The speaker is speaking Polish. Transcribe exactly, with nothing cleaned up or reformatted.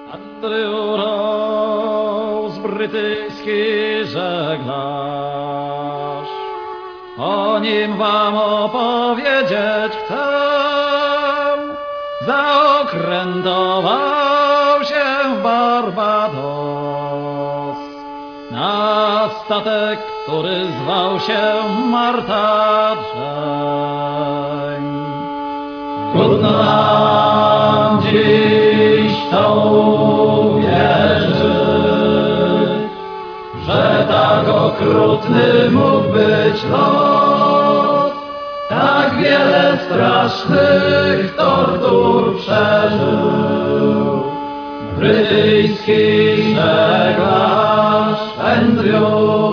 Andrew Rose, brytyjski żeglarz, o nim wam opowiedzieć chcę. Zaokrętował się w Barbados na statek, który zwał się Marta Drzeń. Trudno nam dziś to uwierzyć, że tak okrutny mógł być los. Tak wiele strasznych tortur przeżył brytyjski żeglarz Andrew